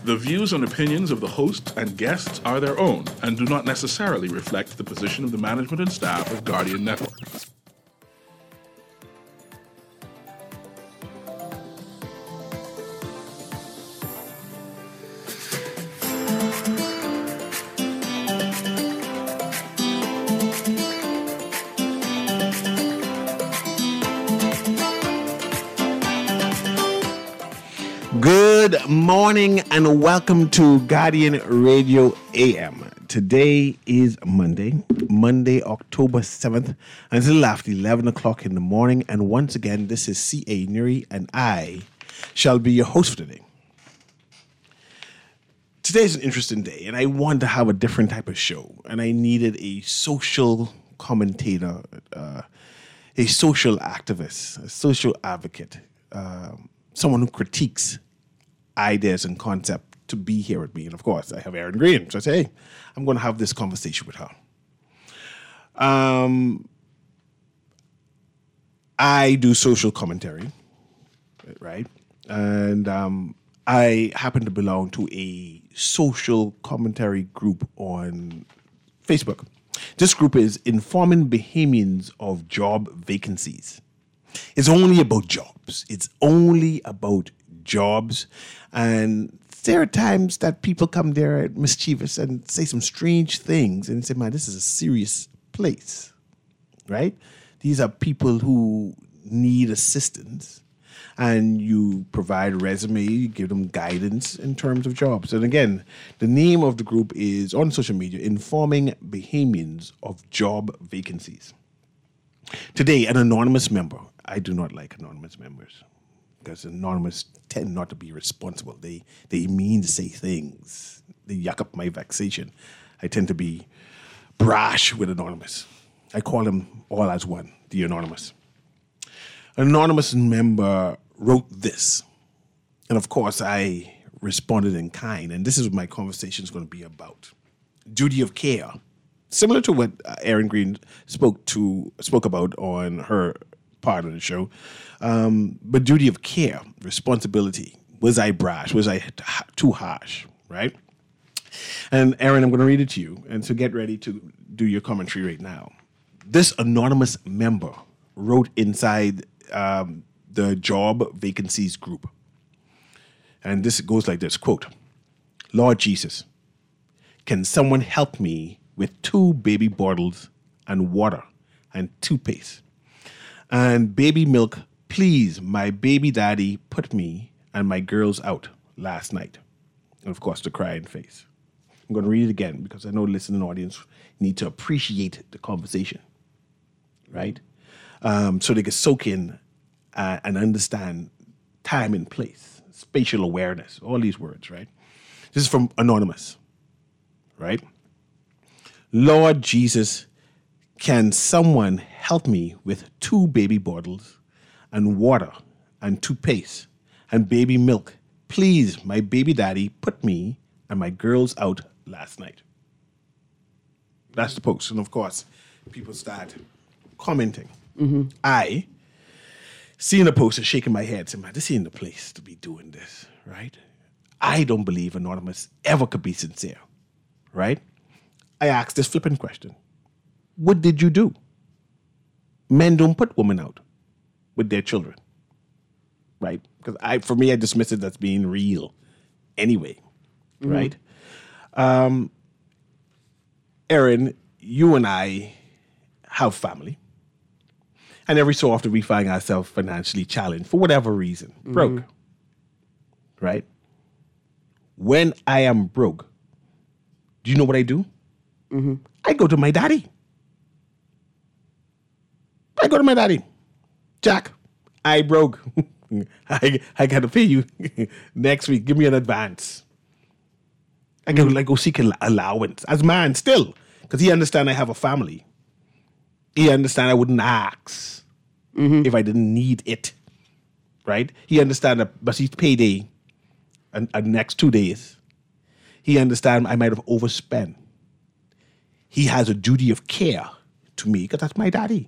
The views and opinions of the host and guests are their own and do not necessarily reflect the position of the management and staff of Guardian Network. Good morning and welcome to Guardian Radio AM. Today is Monday, October 7th, and it's a little after 11 o'clock in the morning. And once again, this is C.A. Nuri, and I shall be your host for today. Today is an interesting day, and I wanted to have a different type of show. And I needed a social commentator, a social activist, a social advocate, someone who critiques ideas and concept to be here with me. And of course, I have Erin Green. So I say, hey, I'm going to have this conversation with her. I do social commentary, right? And I happen to belong to a social commentary group on Facebook. This group is Informing Bahamians of Job Vacancies. It's only about jobs. It's only about jobs. And there are times that people come there mischievous and say some strange things and say, man, this is a serious place, right? These are people who need assistance, and you provide a resume, you give them guidance in terms of jobs. And again, the name of the group is on social media, Informing Bahamians of Job Vacancies. Today, an anonymous member. I do not like anonymous members because anonymous tend not to be responsible. They mean to say things. They yuck up my vexation. I tend to be brash with anonymous. I call them all as one, the anonymous. An anonymous member wrote this. And of course, I responded in kind. And this is what my conversation is going to be about. Duty of care. Similar to what Erin Green spoke about on her part of the show. But duty of care, responsibility. Was I brash? Was I too harsh? Right? And Erin, I'm going to read it to you. And so get ready to do your commentary right now. This anonymous member wrote inside the job vacancies group. And this goes like this, quote, Lord Jesus, can someone help me with 2 baby bottles and water and toothpaste? And baby milk, please, my baby daddy put me and my girls out last night. And of course, the crying face. I'm going to read it again because I know the listening audience need to appreciate the conversation, right? So they can soak in and understand time and place, spatial awareness, all these words, right? This is from Anonymous, right? Lord Jesus, can someone help me with 2 baby bottles and water and toothpaste and baby milk? Please, my baby daddy put me and my girls out last night. That's the post. And of course, people start commenting. Mm-hmm. I, seeing the post and shaking my head, saying, man, this ain't the place to be doing this, right? I don't believe Anonymous ever could be sincere, right? I asked this flippant question. What did you do? Men don't put women out with their children, right? Because for me, I dismiss it as being real anyway, right? Erin, you and I have family. And every so often we find ourselves financially challenged for whatever reason, broke, right? When I am broke, do you know what I do? I go to my daddy. Jack, I broke. I got to pay you next week. Give me an advance. I go seek an allowance as man still, because he understand I have a family. He understand I wouldn't ask if I didn't need it, right? He understand that, but he's payday and next 2 days. He understand I might have overspent. He has a duty of care to me because that's my daddy.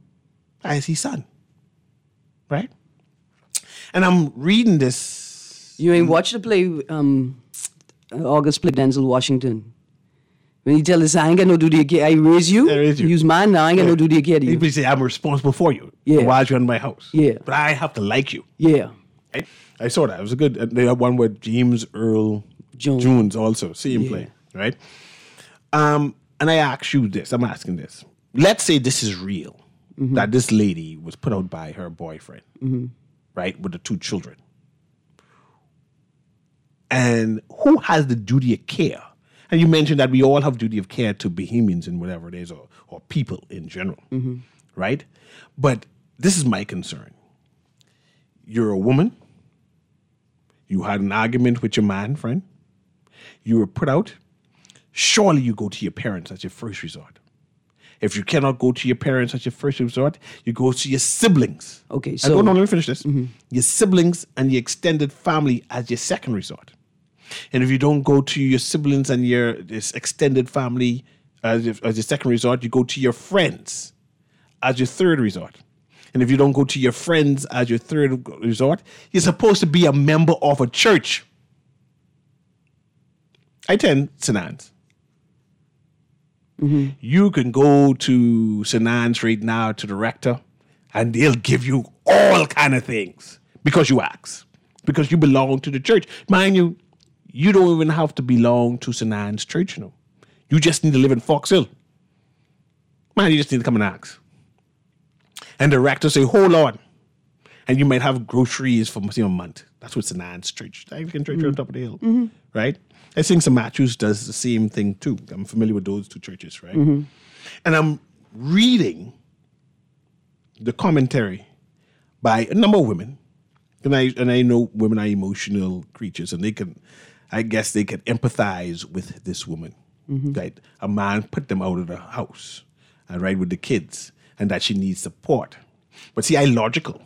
As his son, right? And I'm reading this You ain't watched the play, August play Denzel Washington. When he tell us, I ain't got no duty to care. I raise you. I raise you. Use mine now. I ain't got no duty to care to you. He say, I'm responsible for you. Yeah. Why are you in my house? Yeah. But I have to like you. Yeah. Right? I saw that. It was a good. They had one with James Earl Jones also. Same play. Right? And I ask you this. I'm asking this. Let's say this is real. Mm-hmm. That this lady was put out by her boyfriend. Mm-hmm. Right? With the 2 children. And who has the duty of care? And you mentioned that we all have duty of care to Bahamians and whatever it is, or people in general, right? But this is my concern. You're a woman. You had an argument with your man friend. You were put out. Surely you go to your parents as your first resort. If you cannot go to your parents as your first resort, you go to your siblings. Okay, so... let me finish this. Your siblings and your extended family as your second resort. And if you don't go to your siblings and this extended family as your second resort, you go to your friends as your third resort. And if you don't go to your friends as your third resort, you're supposed to be a member of a church. I attend St. Anne's. Mm-hmm. You can go to St. Anne's right now to the rector, and they'll give you all kind of things because you ask, because you belong to the church. Mind you, you don't even have to belong to St. Anne's Church, You just need to live in Fox Hill. Man, you just need to come and ask. And the rector say, hold on. And you might have groceries for a month. That's what St. Anne's Church. The Anglican Church on top of the hill. Mm-hmm. Right? I think St. Matthew's does the same thing too. I'm familiar with those 2 churches, right? Mm-hmm. And I'm reading the commentary by a number of women. And I know women are emotional creatures, and I guess they can empathize with this woman. Mm-hmm. Right? A man put them out of the house, and right, with the kids, and that she needs support. But see, I'm logical.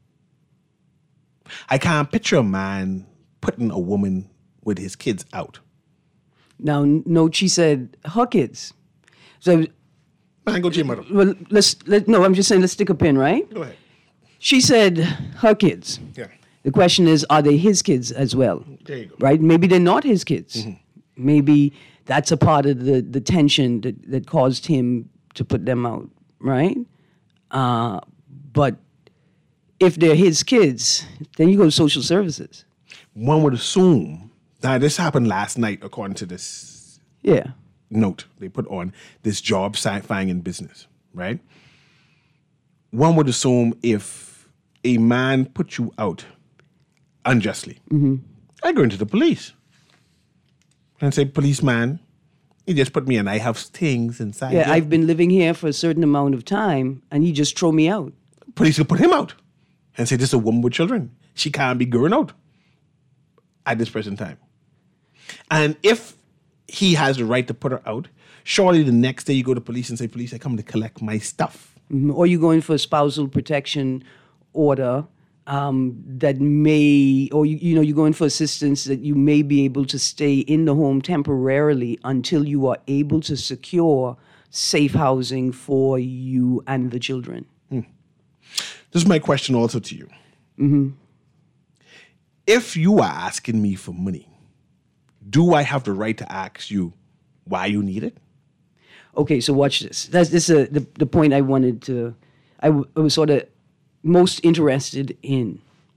I can't picture a man putting a woman with his kids out. Now, no, she said her kids. So, man, go to your mother. Well, I'm just saying, let's stick a pin, right? Go ahead. She said her kids. Yeah. The question is, are they his kids as well? There you go. Right? Maybe they're not his kids. Mm-hmm. Maybe that's a part of the tension that caused him to put them out, right? But if they're his kids, then you go to social services. One would assume, now this happened last night according to this note they put on, this job finding business, right? One would assume if a man put you out unjustly, I go into the police and say, policeman, he just put me in. I have things inside. Yeah, I've been living here for a certain amount of time, and he just throw me out. Police will put him out and say, this is a woman with children. She can't be going out at this present time. And if he has the right to put her out, surely the next day you go to police and say, police, I come to collect my stuff. Mm-hmm. Or you go in for a spousal protection order that may, or you go in for assistance that you may be able to stay in the home temporarily until you are able to secure safe housing for you and the children. This is my question also to you. Mm-hmm. If you are asking me for money, do I have the right to ask you why you need it? Okay, so watch this. This is the point I wanted to, I was sort of most interested in.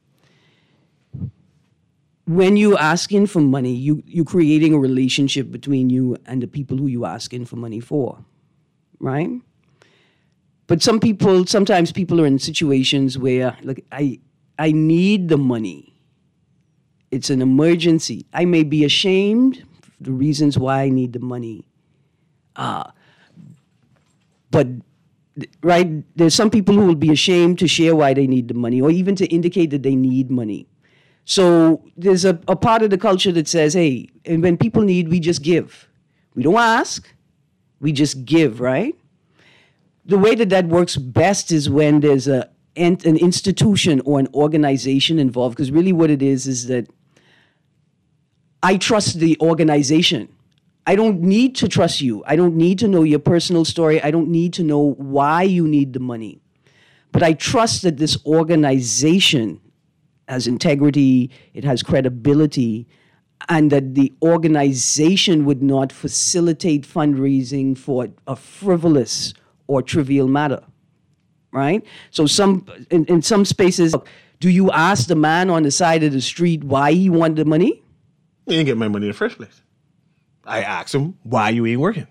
When you're asking for money, you're creating a relationship between you and the people who you're asking for money for, right? But sometimes people are in situations where, like, I need the money. It's an emergency. I may be ashamed of the reasons why I need the money. But, right, there's some people who will be ashamed to share why they need the money or even to indicate that they need money. So there's a part of the culture that says, hey, and when people need, we just give. We don't ask, we just give, right? The way that works best is when there's an institution or an organization involved, because really what it is that I trust the organization. I don't need to trust you. I don't need to know your personal story. I don't need to know why you need the money. But I trust that this organization has integrity, it has credibility, and that the organization would not facilitate fundraising for a frivolous or trivial matter, right? So in some spaces, do you ask the man on the side of the street why he wanted the money? He didn't get my money in the first place. I asked him, why you ain't working?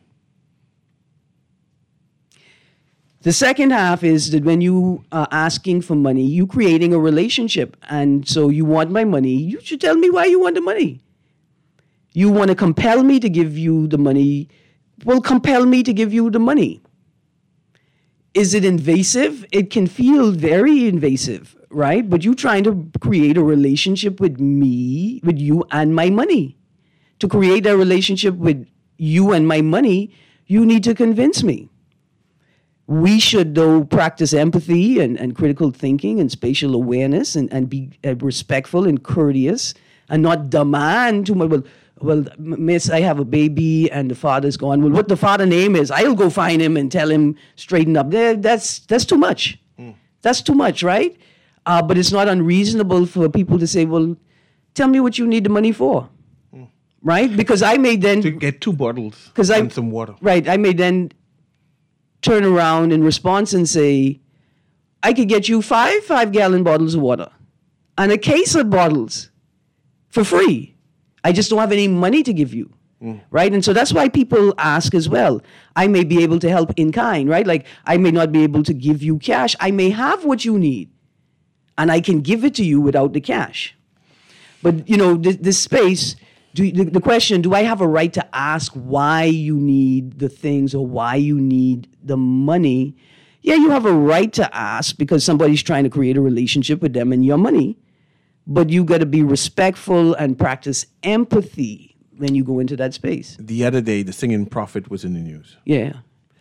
The second half is that when you are asking for money, you creating a relationship. And so you want my money, you should tell me why you want the money. You want to compel me to give you the money, well, compel me to give you the money. Is it invasive? It can feel very invasive, right? But you're trying to create a relationship with me, with you and my money. To create a relationship with you and my money, you need to convince me. We should, though, practice empathy and critical thinking and spatial awareness and be respectful and courteous and not demand too much. Well, miss, I have a baby and the father's gone. Well, what the father name is, I'll go find him and tell him straighten up. That's too much. That's too much, right? But it's not unreasonable for people to say, well, tell me what you need the money for. Right? Because I may then... To get 2 bottles and some water. Right. I may then turn around in response and say, I could get you 5-gallon bottles of water and a case of bottles for free. I just don't have any money to give you. Right? And so that's why people ask as well. I may be able to help in kind, right? Like I may not be able to give you cash. I may have what you need and I can give it to you without the cash. But, you know, this space... the question, do I have a right to ask why you need the things or why you need the money? Yeah, you have a right to ask because somebody's trying to create a relationship with them and your money. But you got to be respectful and practice empathy when you go into that space. The other day, the singing prophet was in the news. Yeah.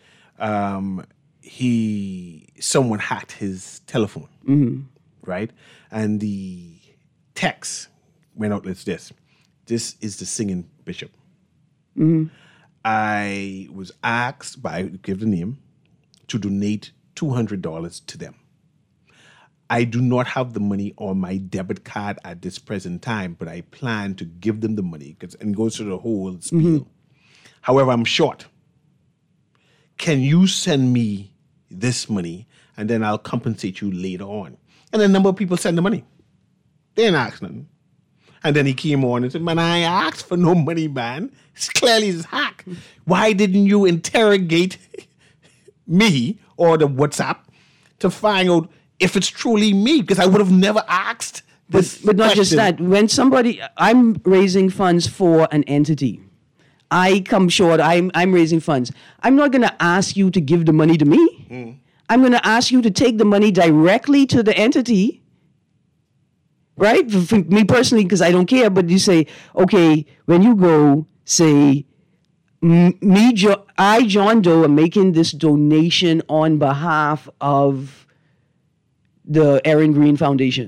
Someone hacked his telephone, right? And the text went out like this. This is the singing bishop. I was asked give the name, to donate $200 to them. I do not have the money on my debit card at this present time, but I plan to give them the money and goes through the whole spiel. However, I'm short. Can you send me this money and then I'll compensate you later on? And a number of people send the money. They didn't ask nothing. And then he came on and said, man, I asked for no money, man. It's clearly his hack. Why didn't you interrogate me or the WhatsApp to find out if it's truly me? Because I would have never asked this But not just that. When I'm raising funds for an entity. I come short, I'm raising funds. I'm not going to ask you to give the money to me. I'm going to ask you to take the money directly to the entity. Right? For me personally, because I don't care, but you say, okay, when you go, say, I, John Doe, am making this donation on behalf of the Aaron Green Foundation.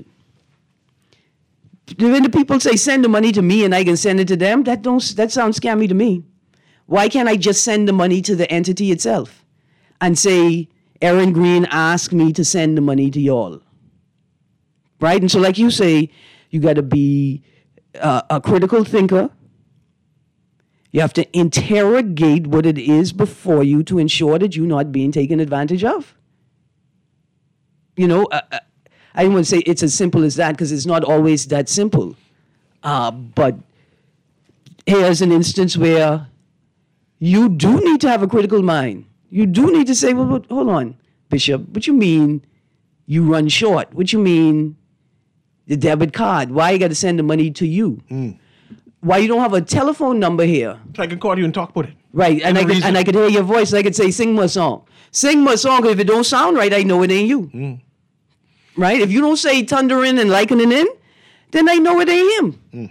When the people say, send the money to me and I can send it to them, that sounds scammy to me. Why can't I just send the money to the entity itself and say, Aaron Green asked me to send the money to y'all? Right? And so like you say, you got to be a critical thinker. You have to interrogate what it is before you to ensure that you're not being taken advantage of. You know, I don't want to say it's as simple as that because it's not always that simple. But here's an instance where you do need to have a critical mind. You do need to say, well, hold on, Bishop, what you mean you run short? What you mean the debit card? Why you got to send the money to you? Why you don't have a telephone number here? So I can call you and talk about it. Right, and I could hear your voice. And I could say, sing my song. Sing my song, because if it don't sound right, I know it ain't you. Right? If you don't say thundering and likening in, then I know it ain't him.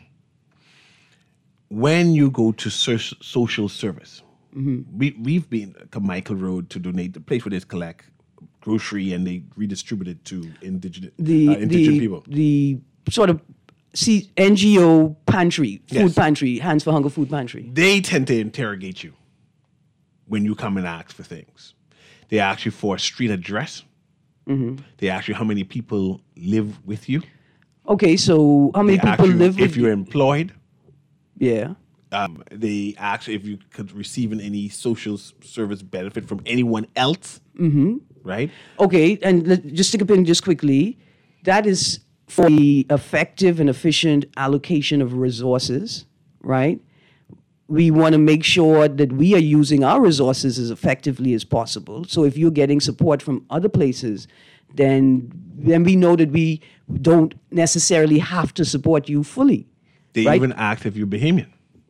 When you go to social service, we've been to Michael Road to donate the place where they collect grocery and they redistribute it to indigent people. The sort of NGO pantry, food pantry, Hands for Hunger food pantry. They tend to interrogate you when you come and ask for things. They ask you for a street address. They ask you how many people live with you. Okay, so how many They people ask you live with if you're employed. Yeah. They ask if you could receive any social service benefit from anyone else. Right? Okay, and just stick a pin just quickly. That is for the effective and efficient allocation of resources, right? We want to make sure that we are using our resources as effectively as possible. So if you're getting support from other places, then we know that we don't necessarily have to support you fully. They right? even ask if you're Bahamian.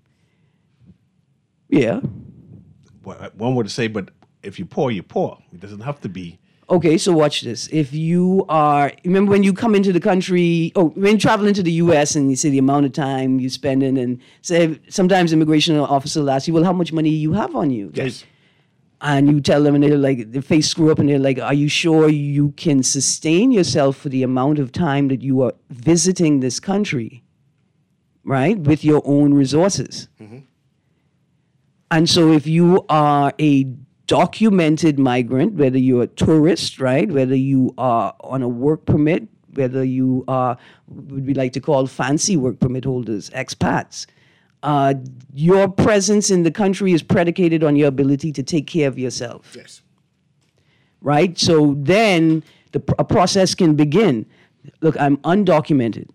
Yeah. One would say, but if you're poor, you're poor. It doesn't have to be. Okay, so watch this. If you are, remember when you come into the country, when you travel into the U.S. and you say the amount of time you spend in, and say sometimes immigration officer will ask you, well, how much money you have on you? Yes. And you tell them, and they're like, their face screw up, and they're like, are you sure you can sustain yourself for the amount of time that you are visiting this country, right, with your own resources? And so if you are a documented migrant, whether you're a tourist, right, whether you are on a work permit, whether you are what we like to call fancy work permit holders, expats, your presence in the country is predicated on your ability to take care of yourself. Yes. Right? So then a process can begin. Look, I'm undocumented.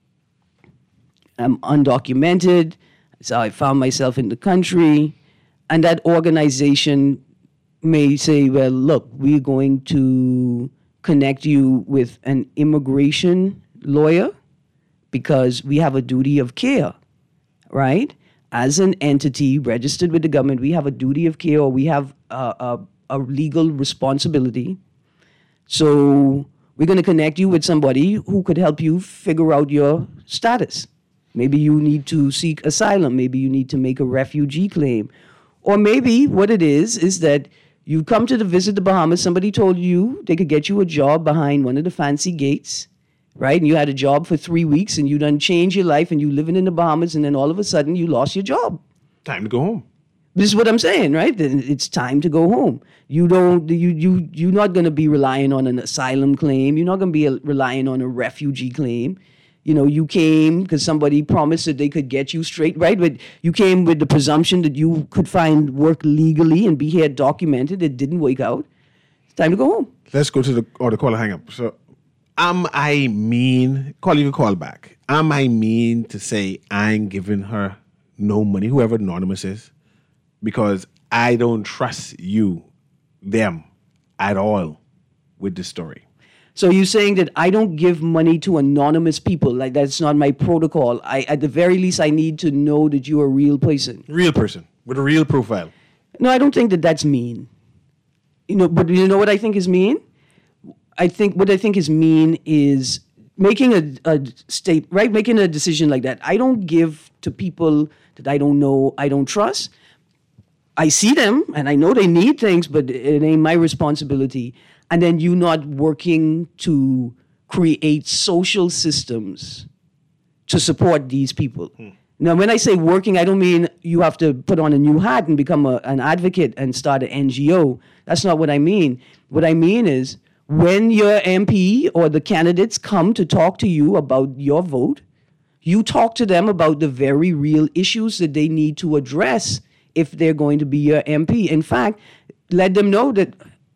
So I found myself in the country. And that organization may say, well, look, we're going to connect you with an immigration lawyer because we have a duty of care, right? As an entity registered with the government, we have a duty of care, or we have a legal responsibility. So we're going to connect you with somebody who could help you figure out your status. Maybe you need to seek asylum. Maybe you need to make a refugee claim. Or maybe what it is that you come to visit the Bahamas, somebody told you they could get you a job behind one of the fancy gates, right? And you had a job for 3 weeks and you done changed your life and you living in the Bahamas, and then all of a sudden you lost your job. Time to go home. This is what I'm saying, right? Then it's time to go home. You're not going to be relying on an asylum claim. You're not going to be relying on a refugee claim. You know, you came because somebody promised that they could get you straight, right? But you came with the presumption that you could find work legally and be here documented. It didn't work out. It's time to go home. Let's go to the caller hang up. So, am I mean? You can call back. Am I mean to say I ain't giving her no money, whoever Anonymous is, because I don't trust them at all with this story? So you're saying that I don't give money to anonymous people, like that's not my protocol. At the very least, I need to know that you're a real person. Real person with a real profile. No, I don't think that that's mean. But you know what I think is mean? What I think is mean is making making a decision like that. I don't give to people that I don't know, I don't trust. I see them and I know they need things, but it ain't my responsibility. And then you not working to create social systems to support these people. Now, when I say working, I don't mean you have to put on a new hat and become an advocate and start an NGO. That's not what I mean. What I mean is when your MP or the candidates come to talk to you about your vote, you talk to them about the very real issues that they need to address if they're going to be your MP. In fact, let them know that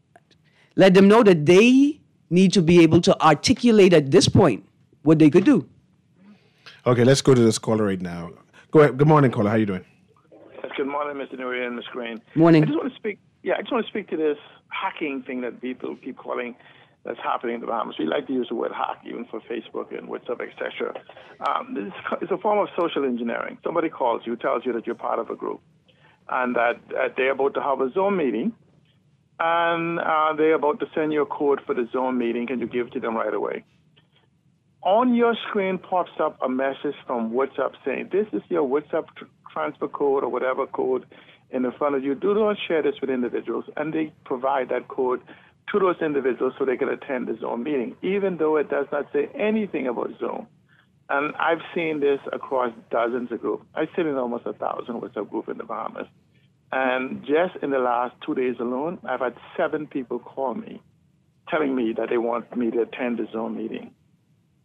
they need to be able to articulate at this point what they could do. Okay, let's go to this caller right now. Go ahead. Good morning, caller. How you doing? Yes, good morning, Mr. Nuri and Ms. Green. Morning. I just want to speak to this hacking thing that people keep calling that's happening in the Bahamas. We like to use the word hack even for Facebook and WhatsApp, etc. It's a form of social engineering. Somebody calls you, tells you that you're part of a group, and that they're about to have a Zoom meeting, and they're about to send you a code for the Zoom meeting. Can you give it to them right away? On your screen pops up a message from WhatsApp saying, this is your WhatsApp transfer code or whatever code in the front of you. Do not share this with individuals. And they provide that code to those individuals so they can attend the Zoom meeting, even though it does not say anything about Zoom. And I've seen this across dozens of groups. I sit in almost 1,000 WhatsApp groups in the Bahamas. And just in the last 2 days alone, I've had 7 people call me telling me that they want me to attend the Zoom meeting.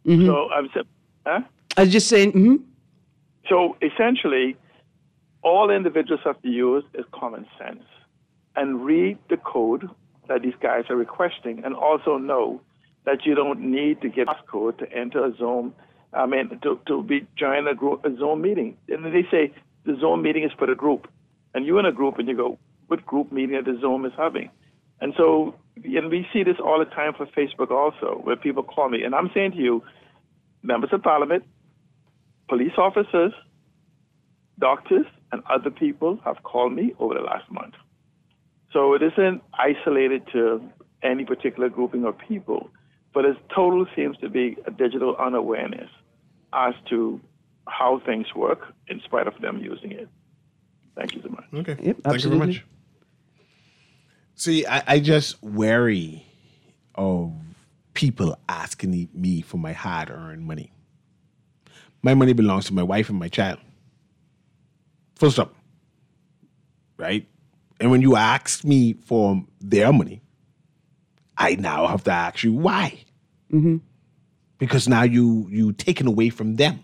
So I'm saying, huh? I was just saying, So essentially, all individuals have to use is common sense and read the code that these guys are requesting, and also know that you don't need to get a passcode to enter a Zoom. To join a Zoom meeting. And then they say the Zoom meeting is for the group, and you're in a group, and you go, what group meeting that the Zoom is having? And so, and we see this all the time for Facebook also, where people call me, and I'm saying to you, members of Parliament, police officers, doctors, and other people have called me over the last month. So it isn't isolated to any particular grouping of people, but it total seems to be a digital unawareness as to how things work in spite of them using it. Thank you so much. Okay. Yep, Thank you very much. See, I just worry of people asking me for my hard-earned money. My money belongs to my wife and my child. Full stop. Right? And when you ask me for their money, I now have to ask you why. Because now you taken away from them.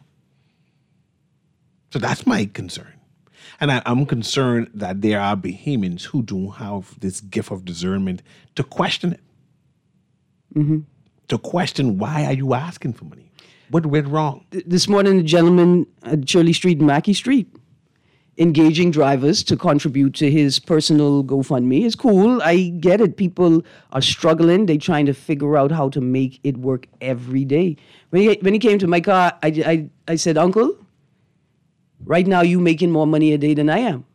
So that's my concern. And I'm concerned that there are Bahamians who don't have this gift of discernment to question it. To question, why are you asking for money? What went wrong? This morning, a gentleman at Shirley Street and Mackey Street engaging drivers to contribute to his personal GoFundMe is cool. I get it. People are struggling. They're trying to figure out how to make it work every day. When he came to my car, I said, Uncle, right now you making more money a day than I am.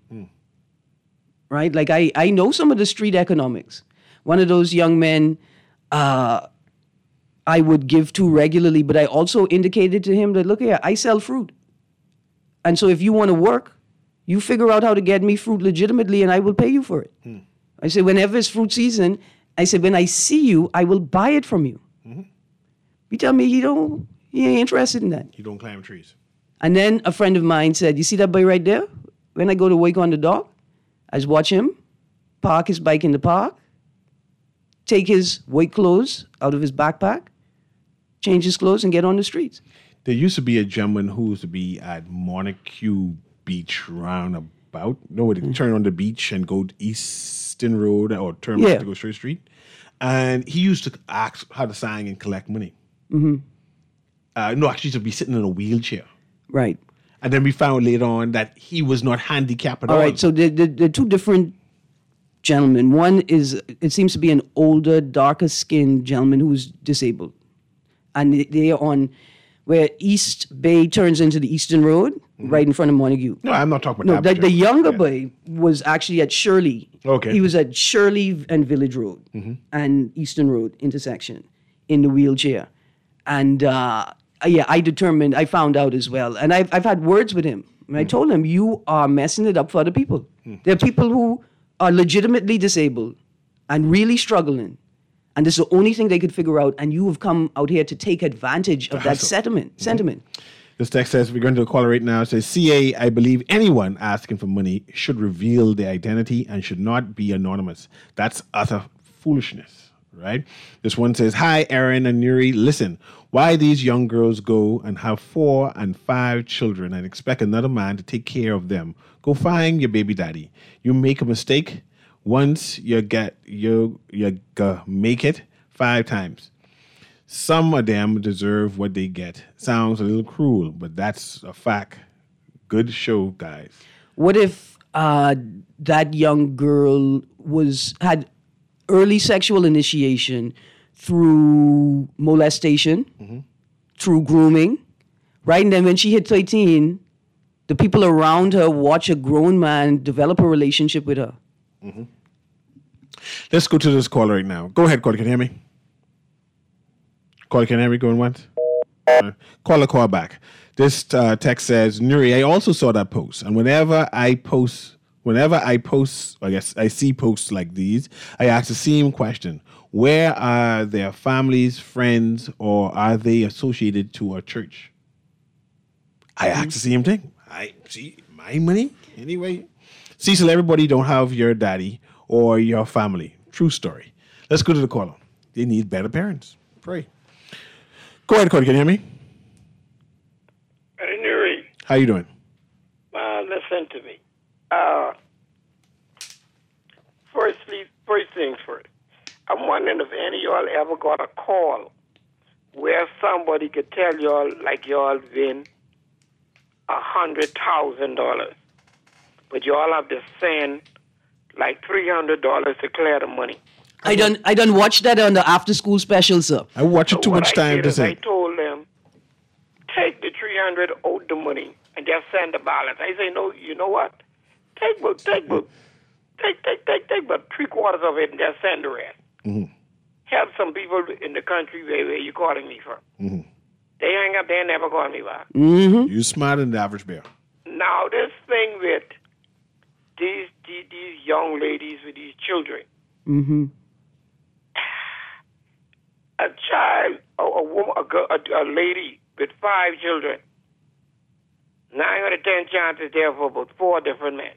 Right? Like I know some of the street economics. One of those young men I would give to regularly, but I also indicated to him that, look here, I sell fruit. And so if you want to work, you figure out how to get me fruit legitimately and I will pay you for it. I said, whenever it's fruit season, I said, when I see you, I will buy it from you. You tell me he ain't interested in that. You don't climb trees. And then a friend of mine said, you see that boy right there? When I go to wake on the dog, I just watch him park his bike in the park, take his white clothes out of his backpack, change his clothes, and get on the streets. There used to be a gentleman who used to be at Montague Beach roundabout. Nobody turn on the beach and go to Easton Road or turn back to go straight street. And he used to ask how to sign and collect money. No, actually, he used to be sitting in a wheelchair. Right. And then we found later on that he was not handicapped at all. All right, so the two different gentlemen. One is, it seems to be an older, darker-skinned gentleman who's disabled. And they are on where East Bay turns into the Eastern Road, right in front of Montague. No, I'm not talking about that. The younger boy was actually at Shirley. Okay. He was at Shirley and Village Road and Eastern Road intersection in the wheelchair. And I found out as well. And I've had words with him. And I told him, you are messing it up for other people. There are people who are legitimately disabled and really struggling. And this is the only thing they could figure out. And you have come out here to take advantage of that sentiment. This text says, we're going to a caller right now. It says, CA, I believe anyone asking for money should reveal their identity and should not be anonymous. That's utter foolishness, right? This one says, hi, Aaron and Nuri. Listen, why these young girls go and have 4 and 5 children and expect another man to take care of them? Go find your baby daddy. You make a mistake, once you make it 5 times. Some of them deserve what they get. Sounds a little cruel, but that's a fact. Good show, guys. What if that young girl had early sexual initiation through molestation, through grooming, right? And then when she hits 18, the people around her watch a grown man develop a relationship with her. Let's go to this caller right now. Go ahead, caller. Can you hear me? Caller, can you hear me? Going once? Call back. This text says, Nuri, I also saw that post. And whenever I see posts like these, I ask the same question. Where are their families, friends, or are they associated to a church? I ask the same thing. I see my money anyway. Cecil, everybody don't have your daddy or your family. True story. Let's go to the caller. They need better parents. Pray. Go ahead, Cody. Can you hear me? Nuri, How you doing? listen to me. First things first. I'm wondering if any of y'all ever got a call where somebody could tell y'all like y'all win $100,000, but y'all have to send like $300 to clear the money. I done watch that on the after school special, sir. I watch it too What much I time did to is I say. told them, take the 300 out the money and just send the balance. I say, no, you know what? Take about 3/4 of it and just send the rest. Mm-hmm. Help some people in the country where you calling me from. Mm-hmm. They hang up, they never call me back. Mm-hmm. You smarter than the average bear. Now this thing with these young ladies with these children, Mm-hmm. a child, a woman, a lady with 5 children, 9 out of 10 chances there for about 4 different men.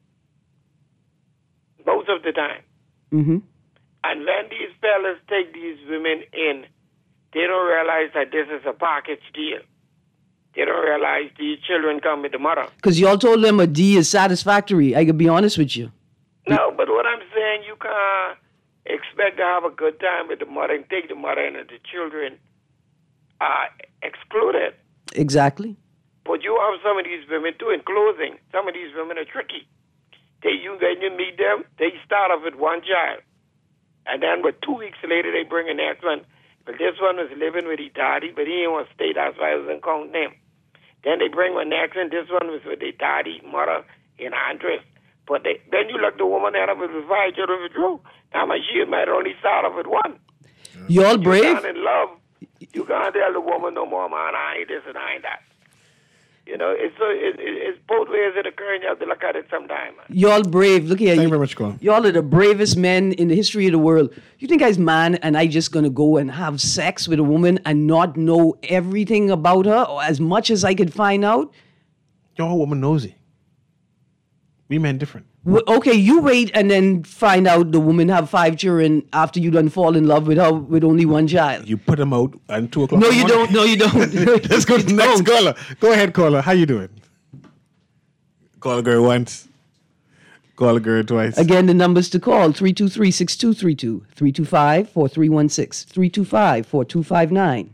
Most of the time. Mm-hmm. And when these fellas take these women in, they don't realize that this is a package deal. They don't realize these children come with the mother. Because y'all told them a D is satisfactory. I could be honest with you. No, but what I'm saying, you can't expect to have a good time with the mother and take the mother in and the children are excluded. Exactly. But you have some of these women too. In closing, some of these women are tricky. When you meet them, they start off with one child. And then but 2 weeks later, they bring the next one. But this one was living with his daddy, but he didn't want to stay. That's why I wasn't counting them. Then they bring one next one. This one was with their daddy, mother, and Andres. But then you look the woman that up with 5 children with you. Now my she might only start off with 1. Y'all brave? You're in love. You can't tell the woman no more, man, I ain't this and I ain't that. You know, it's both ways it occurs. You have to look at it sometime, man. Y'all brave. Look here. Thank you very much, Colin. Y'all are the bravest men in the history of the world. You think I's man and I just gonna go and have sex with a woman and not know everything about her or as much as I could find out? You're a woman nosy. We men different. Okay, you wait and then find out the woman have 5 children after you done fall in love with her with only 1 child. You put them out at 2 o'clock. No, in the you morning. don't. No, you don't. Let's go to the next caller. Go ahead, caller. How you doing? Call a girl once. Call a girl twice. Again, the numbers to call, 323-6232, 325-4316, 325-4259,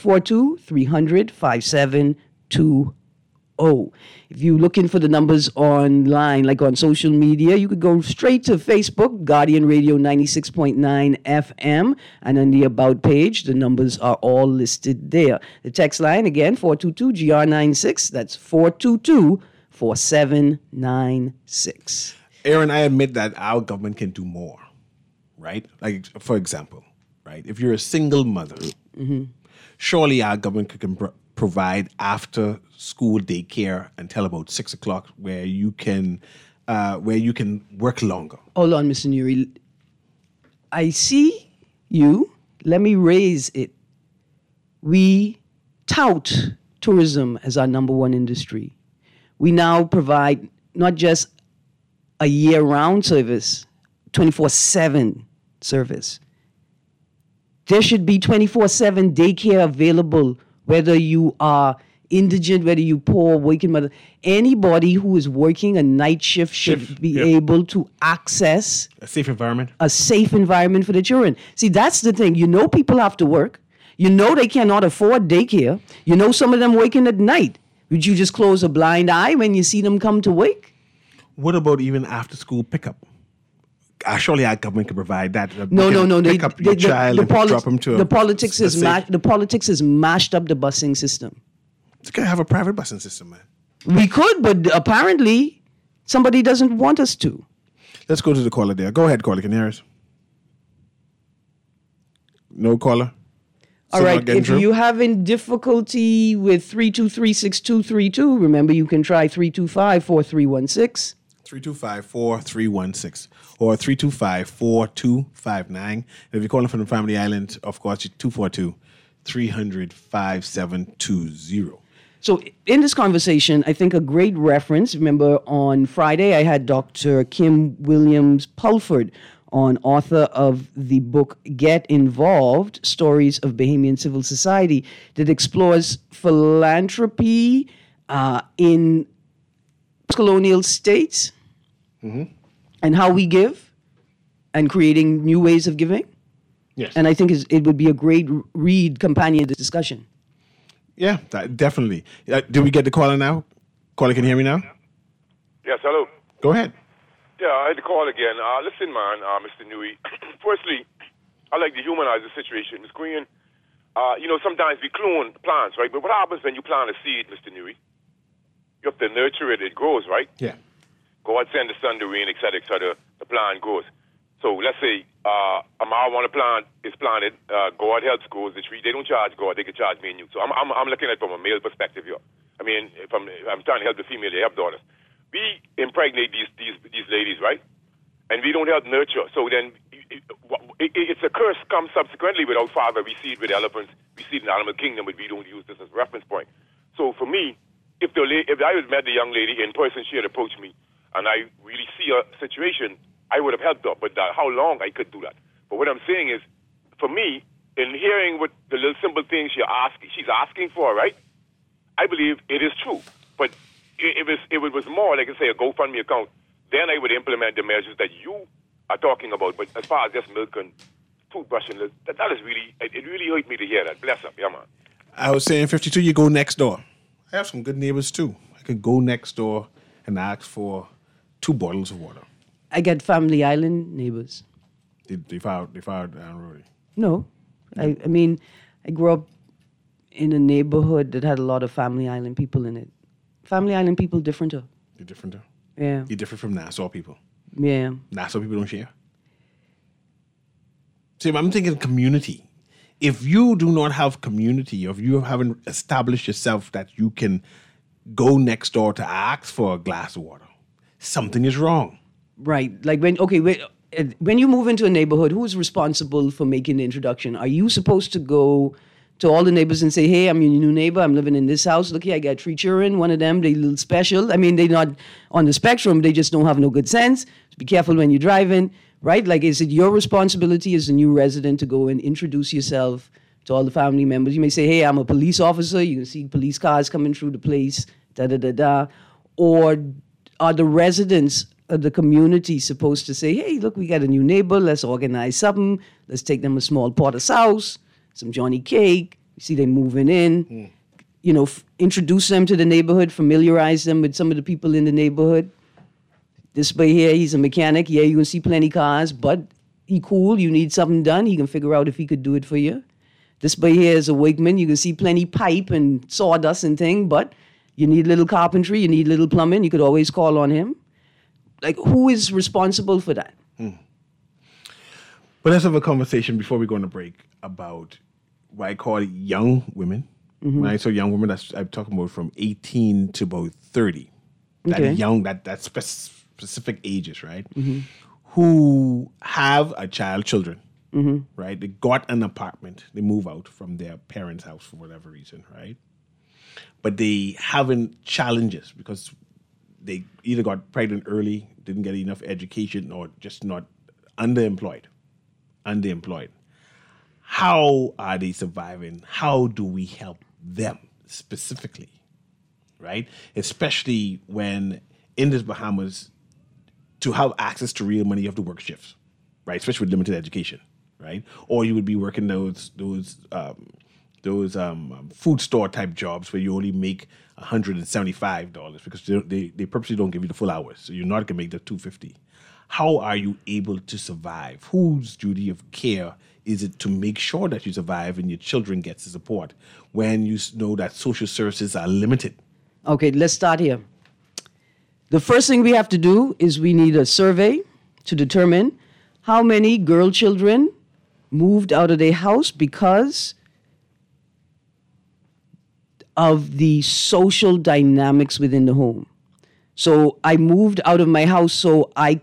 242-300-5720. If you're looking for the numbers online, like on social media, you could go straight to Facebook, Guardian Radio 96.9 FM, and on the About page, the numbers are all listed there. The text line, again, 422-GR96, that's 422-4796. Aaron, I admit that our government can do more, right? Like, for example, right? If you're a single mother, surely our government can provide after school daycare until about 6 o'clock, where you can work longer. Hold on, Mr. Nuri. I see you. Let me raise it. We tout tourism as our number 1 industry. We now provide not just a year-round service, 24/7 service. There should be 24/7 daycare available, whether you are indigent, whether you poor, working mother. Anybody who is working a night shift should be able to access A safe environment. a safe environment for the children. See, that's the thing. You know people have to work. You know they cannot afford daycare. You know some of them working at night. Would you just close a blind eye when you see them come to work? What about even after school pickup? Surely our government can provide that. No. Pick up your child and drop him to the politics is the politics has mashed up the busing system. You can have a private busing system, man. We could, but apparently somebody doesn't want us to. Let's go to the caller there. Go ahead, caller. Can you hear us? No caller? All right, if you're having difficulty with 323-6232, remember you can try 325-4316. 325-4316 or 325-4259. If you're calling from the Family Island, of course, 242-300-5720. So in this conversation, I think a great reference, remember on Friday I had Dr. Kim Williams Pulford author of the book Get Involved, Stories of Bahamian Civil Society, that explores philanthropy in colonial states and how we give and creating new ways of giving. Yes. And I think it would be a great read companion to this discussion. Yeah, definitely. Did we get the caller now? Caller, can you hear me now? Yes, hello. Go ahead. Yeah, I had to call again. Listen, man, Mr. Newey. Firstly, I like to humanize the situation. Ms. Green, sometimes we clone plants, right? But what happens when you plant a seed, Mr. Newey? You have to nurture it. It grows, right? Yeah. God send the sun, the rain, et cetera, the plant grows. So let's say a marijuana plant is planted. God helps grows the tree. They don't charge God. They can charge me and you. So I'm looking at it from a male perspective here. I mean, if I'm trying to help the female, they help daughters. We impregnate these ladies, right? And we don't help nurture. So then it's a curse comes subsequently with our father. We see it with elephants. We see it in the animal kingdom, but we don't use this as a reference point. So for me, if I had met the young lady in person, she had approached me, and I really see a situation, I would have helped her. But how long I could do that? But what I'm saying is, for me, in hearing what the little simple things she's asking for, right? I believe it is true. But if it was more, like I say, a GoFundMe account, then I would implement the measures that you are talking about. But as far as just milk and toothbrush, and that is really, it really hurt me to hear that. Bless up, yeah, man. I was saying 52, you go next door. I have some good neighbors too. I could go next door and ask for 2 bottles of water. I get Family Island neighbors. They filed Rudy. No. I mean, I grew up in a neighborhood that had a lot of Family Island people in it. Family Island people differenter. You're different too? Yeah. You're different from Nassau people. Yeah. Nassau people don't share. See, I'm thinking community. If you do not have community, or if you haven't established yourself that you can go next door to ask for a glass of water, something is wrong. Right. Like when you move into a neighborhood, who is responsible for making the introduction? Are you supposed to go to all the neighbors and say, hey, I'm your new neighbor. I'm living in this house. Look here, I got 3 children. One of them, they a little special. I mean, they're not on the spectrum. They just don't have no good sense. So be careful when you're driving, right? Like, is it your responsibility as a new resident to go and introduce yourself to all the family members? You may say, hey, I'm a police officer. You can see police cars coming through the place, da-da-da-da. Or are the residents of the community supposed to say, hey, look, we got a new neighbor. Let's organize something. Let's take them a small pot of sauce, some Johnny cake. You see them moving in. Introduce them to the neighborhood, familiarize them with some of the people in the neighborhood. This boy here, he's a mechanic. Yeah, you can see plenty cars, but he cool. You need something done. He can figure out if he could do it for you. This boy here is a wakeman. You can see plenty pipe and sawdust and thing, but you need little carpentry. You need little plumbing. You could always call on him. Like, who is responsible for that? But let's have a conversation before we go on a break about what I call young women. Mm-hmm. When I say young women, I'm talking about from 18 to about 30. Okay. That specific ages, right? Mm-hmm. Who have children, mm-hmm. right? They got an apartment. They move out from their parents' house for whatever reason, right? But they having challenges because they either got pregnant early, didn't get enough education, or just not underemployed. How are they surviving? How do we help them specifically, right? Especially when in the Bahamas, to have access to real money, you have to work shifts, right? Especially with limited education, right? Or you would be working those food store type jobs where you only make $175 because they purposely don't give you the full hours, so you're not gonna make the $250. How are you able to survive? Whose duty of care is it to make sure that you survive and your children get the support when you know that social services are limited? Okay, let's start here. The first thing we have to do is we need a survey to determine how many girl children moved out of their house because of the social dynamics within the home. So I moved out of my house so I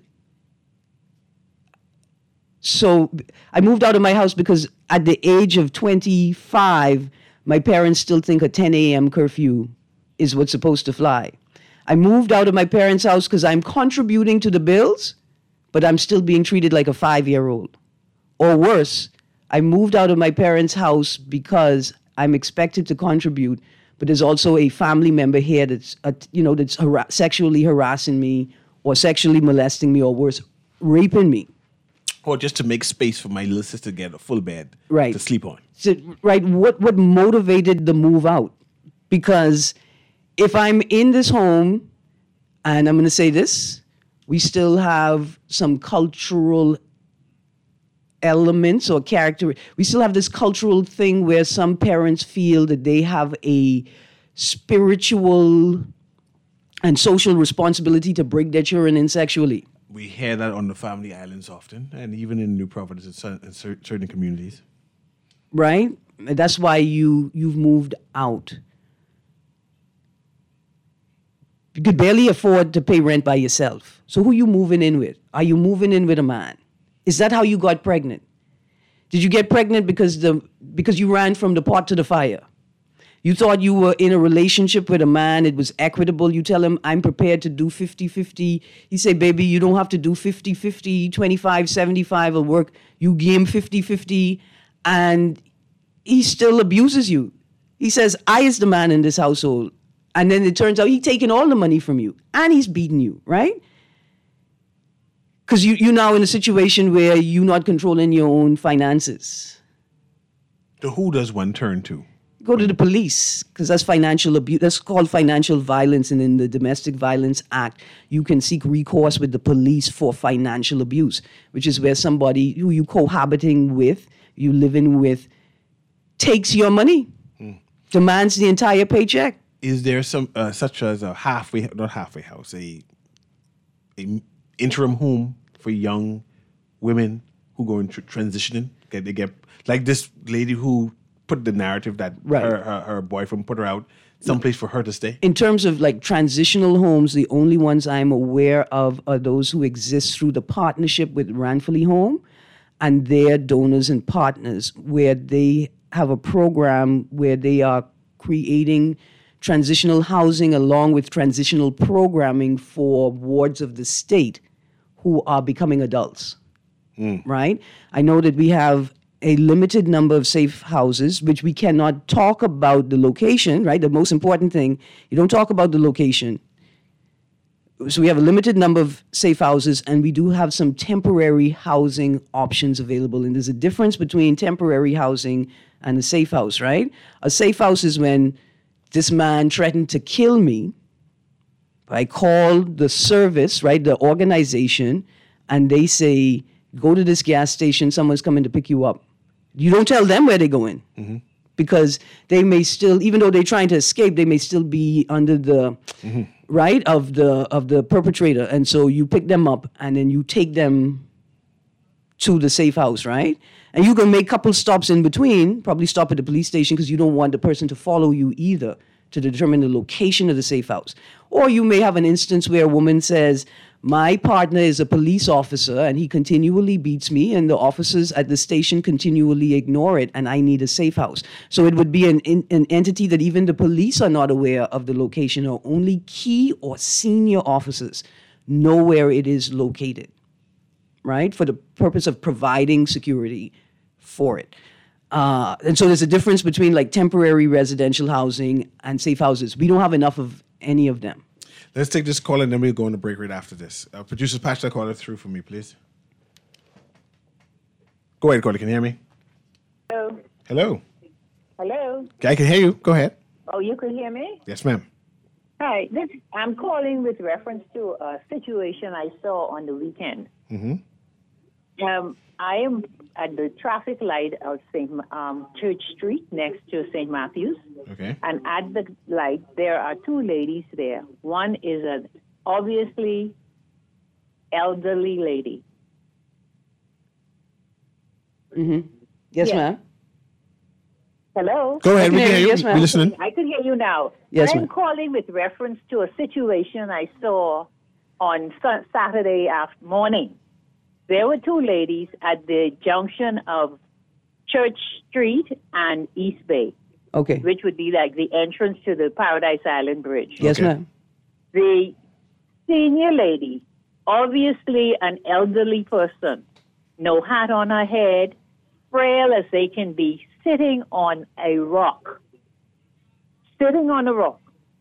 moved out of my house because at the age of 25, my parents still think a 10 a.m. curfew is what's supposed to fly. I moved out of my parents' house because I'm contributing to the bills, but I'm still being treated like a 5-year-old. Or worse, I moved out of my parents' house because I'm expected to contribute, but there's also a family member here that's sexually harassing me or sexually molesting me, or worse, raping me. Or just to make space for my little sister to get a full bed Right. to sleep on. So, right, what motivated the move out? Because if I'm in this home, and I'm going to say this, we still have some cultural elements or character. We still have this cultural thing where some parents feel that they have a spiritual and social responsibility to bring their children in sexually. We hear that on the family islands often, and even in New Providence in certain communities. Right? And that's why you've moved out. You could barely afford to pay rent by yourself. So who you moving in with? Are you moving in with a man? Is that how you got pregnant? Did you get pregnant because you ran from the pot to the fire? You thought you were in a relationship with a man, it was equitable. You tell him, I'm prepared to do 50-50. He say, baby, you don't have to do 50-50, 25-75 will work. You give him 50-50, and he still abuses you. He says, I is the man in this household. And then it turns out he's taking all the money from you, and he's beating you, right? Because you're now in a situation where you're not controlling your own finances. So who does one turn to? Go to the police, because that's financial abuse. That's called financial violence. And in the Domestic Violence Act, you can seek recourse with the police for financial abuse, which is where somebody who you cohabiting with, you living with, takes your money, demands the entire paycheck. Is there some such as a not halfway house, a interim home for young women who go into transitioning? They get like this lady who put the narrative that Right. her boyfriend put her out, someplace for her to stay. In terms of like transitional homes, the only ones I'm aware of are those who exist through the partnership with Ranfully Home and their donors and partners, where they have a program where they are creating transitional housing along with transitional programming for wards of the state who are becoming adults, right? I know that we have a limited number of safe houses, which we cannot talk about the location, right? The most important thing, you don't talk about the location. So we have a limited number of safe houses, and we do have some temporary housing options available. And there's a difference between temporary housing and a safe house, right? A safe house is when this man threatened to kill me. I called the service, right, the organization, and they say, go to this gas station, someone's coming to pick you up. You don't tell them where they're going. Because they may still, even though they're trying to escape, they may still be under the right of the perpetrator. And so you pick them up and then you take them to the safe house, right? And you can make a couple stops in between, probably stop at the police station because you don't want the person to follow you either to determine the location of the safe house. Or you may have an instance where a woman says, my partner is a police officer and he continually beats me and the officers at the station continually ignore it and I need a safe house. So it would be an entity that even the police are not aware of the location, or only key or senior officers know where it is located, right? For the purpose of providing security for it. And so there's a difference between like temporary residential housing and safe houses. We don't have enough of any of them. Let's take this call and then we'll go on a break right after this. Producer, patch that caller through for me, please. Go ahead, caller. Can you hear me? Hello. Hello. Hello. I can hear you. Go ahead. Oh, you can hear me? Yes, ma'am. Hi. I'm calling with reference to a situation I saw on the weekend. I am at the traffic light of Church Street next to St. Matthew's. Okay. And at the light, there are two ladies there. One is an obviously elderly lady. Yes, Yes. ma'am. Hello? Go ahead. We can can hear hear you. you. Yes, ma'am. We're listening. I can hear you now. Yes, I'm ma'am. calling with reference to a situation I saw on Saturday morning. There were two ladies at the junction of Church Street and East Bay, Okay. which would be like the entrance to the Paradise Island Bridge. Yes, Okay. ma'am. The senior lady obviously an elderly person, no hat on her head, frail as they can be, sitting on a rock. Sitting on a rock.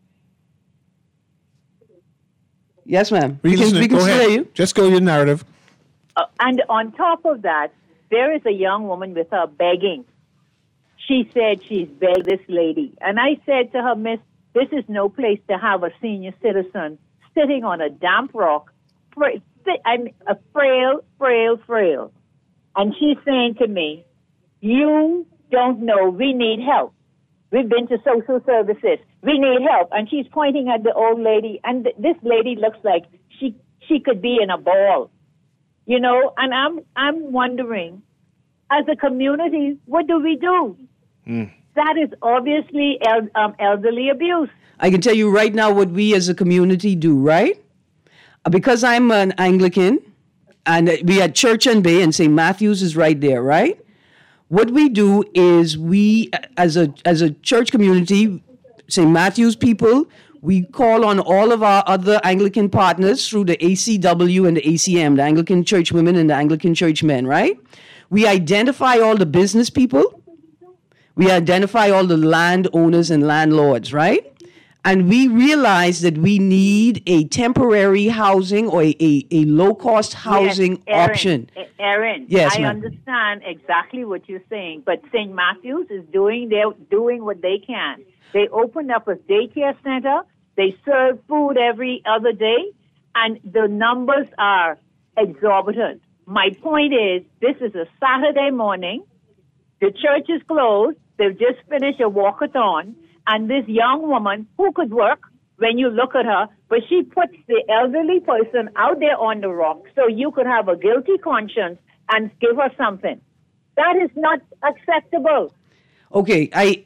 Yes, ma'am. We We can go still ahead. hear you. Just go your narrative. And on top of that, there is a young woman with her begging. She said she's begged this lady. And I said to her, Miss, this is no place to have a senior citizen sitting on a damp rock, a frail. And she's saying to me, you don't know, we need help. We've been to social services. We need help. And she's pointing at the old lady. And this lady looks like she could be in a ball. You know, and I'm wondering, as a community, what do we do? That is obviously elderly abuse. I can tell you right now what we as a community do, right? Because I'm an Anglican, and we at Church and Bay, and St. Matthew's is right there, right? What we do is we, as a church community, St. Matthew's people, we call on all of our other Anglican partners through the ACW and the ACM, the Anglican Church Women and the Anglican Church Men, right? We identify all the business people. We identify all the landowners and landlords, right? And we realize that we need a temporary housing or a low-cost housing option. Erin, Yes, I ma'am. understand exactly what you're saying, but St. Matthew's is doing what they can. They opened up a daycare center. They serve food every other day, and the numbers are exorbitant. My point is, this is a Saturday morning. The church is closed. They've just finished a walkathon. And this young woman, who could work when you look at her, but she puts the elderly person out there on the rock so you could have a guilty conscience and give her something. That is not acceptable. Okay, I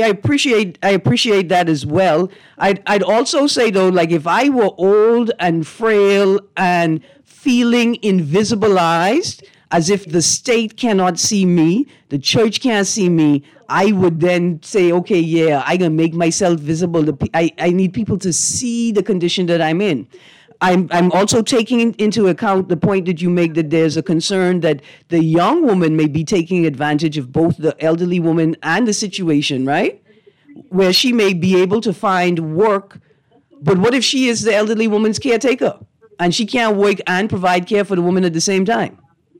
appreciate that as well. I'd also say though, like if I were old and frail and feeling invisibilized, as if the state cannot see me, the church can't see me, I would then say, okay, yeah, I'm gonna make myself visible. I need people to see the condition that I'm in. I'm also taking into account the point that you make that there's a concern that the young woman may be taking advantage of both the elderly woman and the situation, right? Where she may be able to find work, but what if she is the elderly woman's caretaker and she can't work and provide care for the woman at the same time?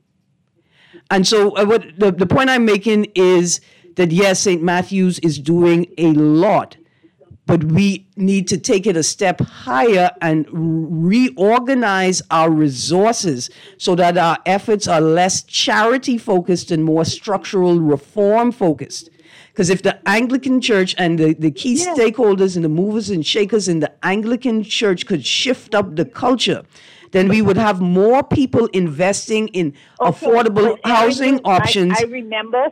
And so what the point I'm making is that, yes, St. Matthew's is doing a lot, but we need to take it a step higher and reorganize our resources so that our efforts are less charity-focused and more structural reform-focused. Because if the Anglican Church and the key stakeholders and the movers and shakers in the Anglican Church could shift up the culture, then we would have more people investing in affordable housing options. I remember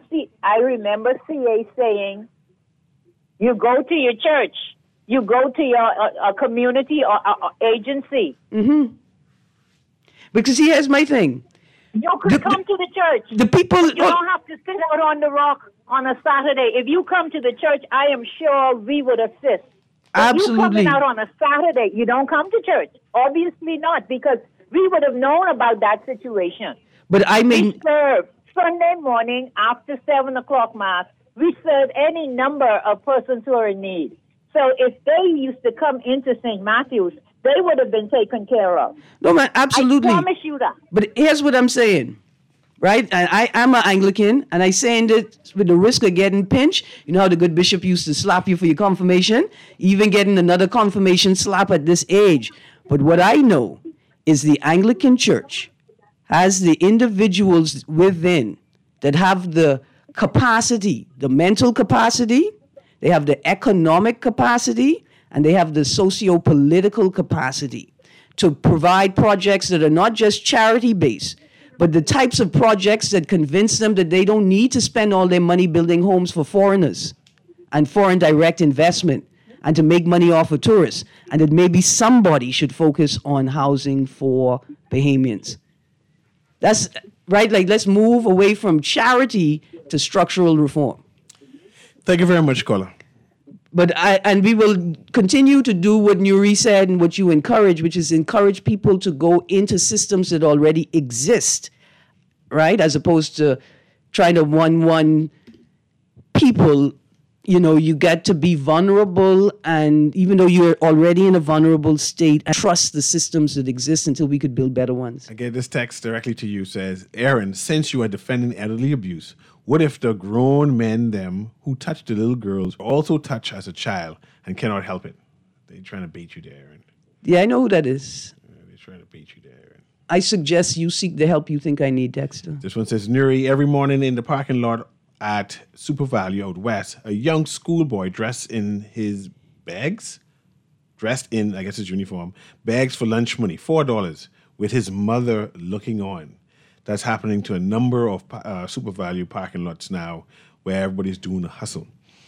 CA saying, you go to your church, you go to your community or agency. Mm-hmm. Because here's my thing. You could come to the church. The people... You don't have to sit out on the rock on a Saturday. If you come to the church, I am sure we would assist. Absolutely. If you coming out on a Saturday, you don't come to church. Obviously not, because we would have known about that situation. But I mean... We serve Sunday morning after 7 o'clock Mass. We serve any number of persons who are in need. So if they used to come into St. Matthew's, they would have been taken care of. No, man, absolutely. I promise you that. But here's what I'm saying, right? And I'm an Anglican, and I saying that with the risk of getting pinched. You know how the good bishop used to slap you for your confirmation? Even getting another confirmation slap at this age. But what I know is the Anglican Church has the individuals within that have the capacity, the mental capacity, they have the economic capacity, and they have the socio-political capacity to provide projects that are not just charity-based, but the types of projects that convince them that they don't need to spend all their money building homes for foreigners and foreign direct investment and to make money off of tourists, and that maybe somebody should focus on housing for Bahamians. That's right, like let's move away from charity to structural reform. Thank you very much, Kola. And we will continue to do what Nuri said and what you encourage, which is encourage people to go into systems that already exist, right? As opposed to trying to one people. You know, you get to be vulnerable, and even though you're already in a vulnerable state, and trust the systems that exist until we could build better ones. Again, this text directly to you says, Aaron, since you are defending elderly abuse, what if the grown men, them, who touch the little girls, also touch as a child and cannot help it? They're trying to bait you there, Aaron. Yeah, I know who that is. They're trying to bait you there, Aaron. I suggest you seek the help you think I need, Dexter. This one says, Nuri, every morning in the parking lot at Super Value out west, a young schoolboy dressed in his bags, I guess his uniform, bags for lunch money, $4, with his mother looking on. That's happening to a number of Super Value parking lots now where everybody's doing a hustle.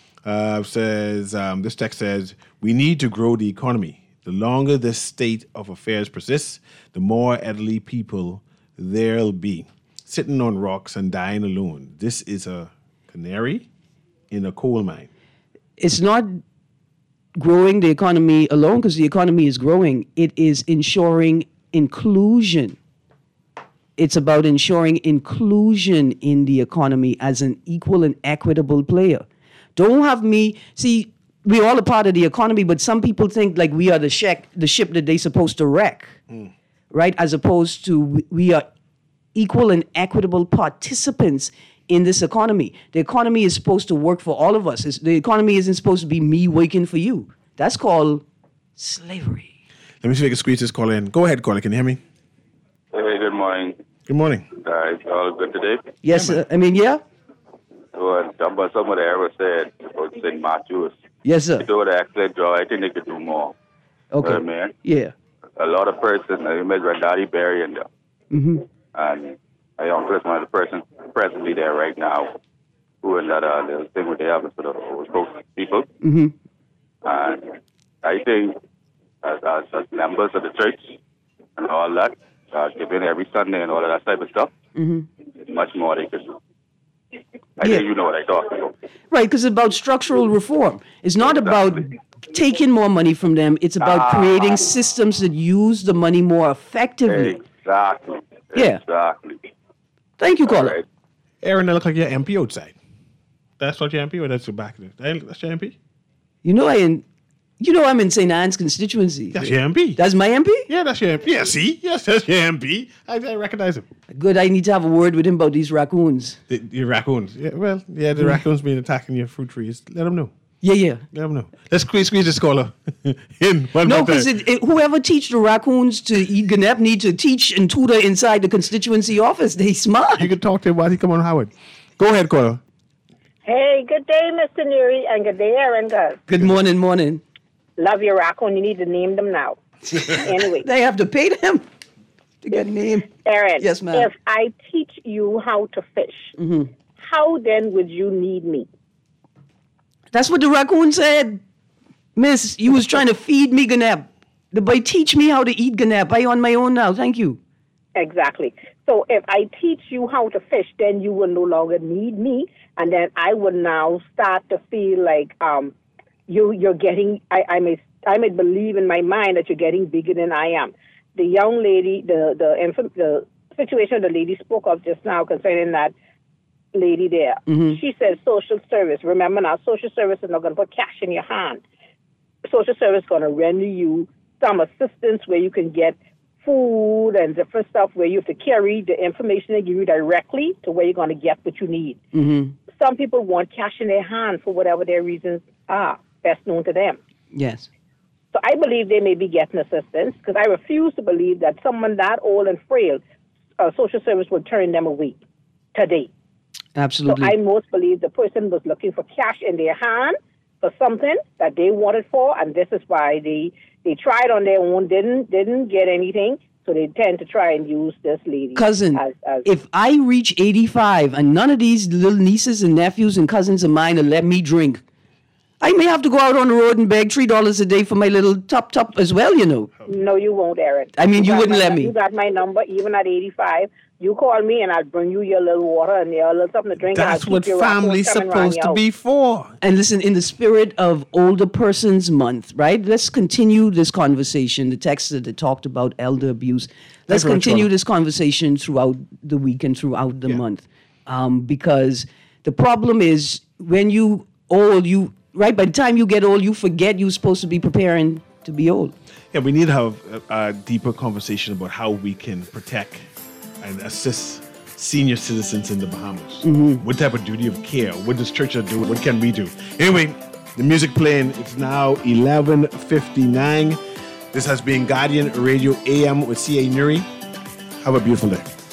This text says, we need to grow the economy. The longer this state of affairs persists, the more elderly people there'll be, sitting on rocks and dying alone. This is a canary in a coal mine. It's not growing the economy alone because the economy is growing. It is ensuring inclusion. It's about ensuring inclusion in the economy as an equal and equitable player. Don't have me, see, we're all a part of the economy, but some people think like we are the ship that they're supposed to wreck, right? As opposed to we are equal and equitable participants in this economy. The economy is supposed to work for all of us. The economy isn't supposed to be me working for you. That's called slavery. Let me see if I can squeeze this call in. Go ahead, caller. Can you hear me? Hey, good morning. Good morning. Guys, all good today? Yes, yeah, yeah. Well, about some of the errors said about St. Matthews. Yes, sir. They do an excellent job. I think they could do more. Okay. You know what I mean? Yeah. A lot of persons, I met Daddy Barry in there. Mm-hmm. And I don't one of the person presently there right now who in that little thing with the happen for the Overspoke people. Mm-hmm. And I think as members of the church and all that, giving every Sunday and all of that type of stuff, much more they could do. I think you know what I talk about. Right, because it's about structural reform. It's not about taking more money from them. It's about creating systems that use the money more effectively. Exactly. Yeah. Exactly. Thank you, caller. Right. Aaron, that look like your MP outside. That's not your MP, or that's your back? That's your MP? I'm in St. Anne's constituency. That's your MP. That's my MP? Yeah, that's your MP. Yeah, see? Yes, that's your MP. I recognize him. Good, I need to have a word with him about these raccoons. The raccoons. Yeah, well, yeah, the raccoons been attacking your fruit trees. Let them know. Yeah. Let them know. Let's squeeze this caller in one No, more time. because whoever teach the raccoons to eat ganap need to teach and tutor inside the constituency office. They smart. You can talk to him while he come on Howard. Go ahead, caller. Hey, good day, Mr. Nuri, and good day, Aaron. Good morning. Love your raccoon. You need to name them now. Anyway. They have to pay them to get named. Aaron, yes, ma'am. If I teach you how to fish, how then would you need me? That's what the raccoon said. Miss, you was trying to feed me ganap. The boy teach me how to eat ganap. I on my own now. Thank you. Exactly. So if I teach you how to fish, then you will no longer need me, and then I would now start to feel like you're getting. I may believe in my mind that you're getting bigger than I am. The young lady, the situation the lady spoke of just now concerning that lady there. She said social service. Remember now, social service is not going to put cash in your hand. Social service is going to render you some assistance where you can get food and different stuff where you have to carry the information they give you directly to where you're going to get what you need. Some people want cash in their hand for whatever their reasons are, best known to them. Yes. So I believe they may be getting assistance because I refuse to believe that someone that old and frail, social service will turn them away today. Absolutely. So I most believe the person was looking for cash in their hand for something that they wanted for, and this is why they tried on their own, didn't get anything, so they tend to try and use this lady. Cousin, if I reach 85 and none of these little nieces and nephews and cousins of mine will let me drink, I may have to go out on the road and beg $3 a day for my little top as well, you know. No, you won't, Aaron. I mean, you wouldn't let me. You got my number even at 85. You call me and I'll bring you your little water and your little something to drink. That's and I'll what keep your family's raffles coming around supposed to your be house. for. And listen, in the spirit of Older Persons Month, right? Let's continue this conversation. The text that talked about elder abuse. Let's very much, continue Rhoda. this conversation throughout the week and throughout the month. Because the problem is when you old, right? By the time you get old, you forget you're supposed to be preparing to be old. Yeah, we need to have a deeper conversation about how we can protect and assist senior citizens in the Bahamas. What type of duty of care? What does church do? What can we do? Anyway, the music playing. It's now 11:59. This has been Guardian Radio AM with C.A. Nuri. Have a beautiful day.